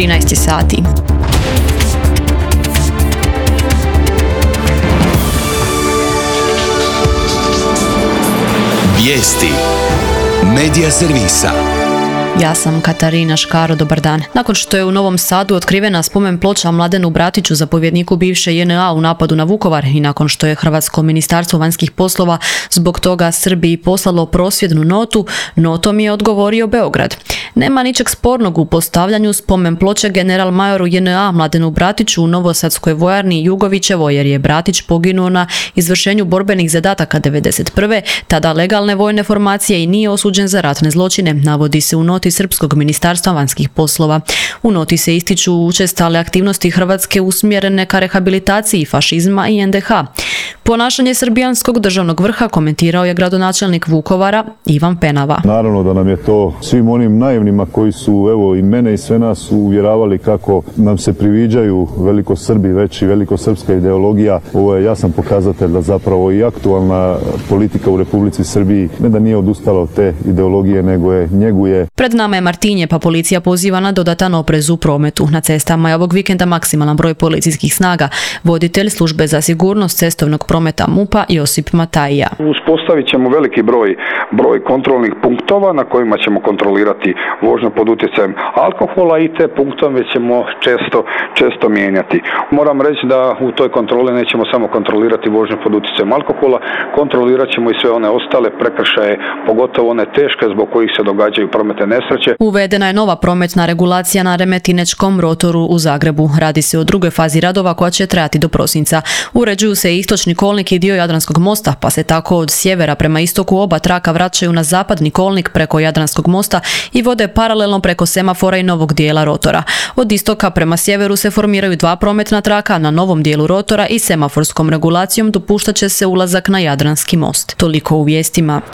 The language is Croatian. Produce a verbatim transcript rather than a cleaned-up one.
trinaest sati. Vijesti Medija servisa. Ja sam Katarina Škaro, dobar dan. Nakon što je u Novom Sadu otkrivena spomen ploča Mladenu Bratiću, zapovjedniku bivše J N A u napadu na Vukovar, i nakon što je Hrvatsko ministarstvo vanjskih poslova zbog toga Srbiji poslalo prosvjednu notu, notom je odgovorio Beograd. Nema ničeg spornog u postavljanju spomen ploče general majoru J N A Mladenu Bratiću u Novosadskoj vojarni Jugovićevo, jer je Bratić poginuo na izvršenju borbenih zadataka devedeset prve tada legalne vojne formacije i nije osuđen za ratne zločine, navodi se u noti Srpskog ministarstva vanjskih poslova. U noti se ističu učestale aktivnosti Hrvatske usmjerene ka rehabilitaciji fašizma i N D H. Ponašanje srbijanskog državnog vrha komentirao je gradonačelnik Vukovara Ivan Penava. Naravno da nam je to svim onim naivnima koji su, evo, i mene i sve nas uvjeravali kako nam se priviđaju velikosrbi, već i velikosrpska ideologija. Ovo je jasan pokazatelj da zapravo i aktualna politika u Republici Srbiji ne da nije odustala od te ideologije, nego je njeguje. Pred nama je Martinje, pa policija poziva na dodatan oprez u prometu. Na cestama je ovog vikenda maksimalan broj policijskih snaga. Voditelj službe za sigurnost cestovnog prometa M U P-a Josip Matajija. Uspostavit ćemo veliki broj, broj kontrolnih punktova na kojima ćemo kontrolirati vožnju pod utjecajem alkohola i te punktove ćemo često, često mijenjati. Moram reći da u toj kontroli nećemo samo kontrolirati vožnju pod utjecajem alkohola, kontrolirat ćemo i sve one ostale prekršaje, pogotovo one teške zbog kojih se događaju prometne nesreće. Uvedena je nova prometna regulacija na Remetinečkom rotoru u Zagrebu. Radi se o drugoj fazi radova koja će trajati do prosinca. Uređuju se istočni kolnik i dio Jadranskog mosta, pa se tako od sjevera prema istoku oba traka vraćaju na zapadni kolnik preko Jadranskog mosta i vode paralelno preko semafora i novog dijela rotora. Od istoka prema sjeveru se formiraju dva prometna traka na novom dijelu rotora i semaforskom regulacijom dopuštat će se ulazak na Jadranski most. Toliko u vijestima.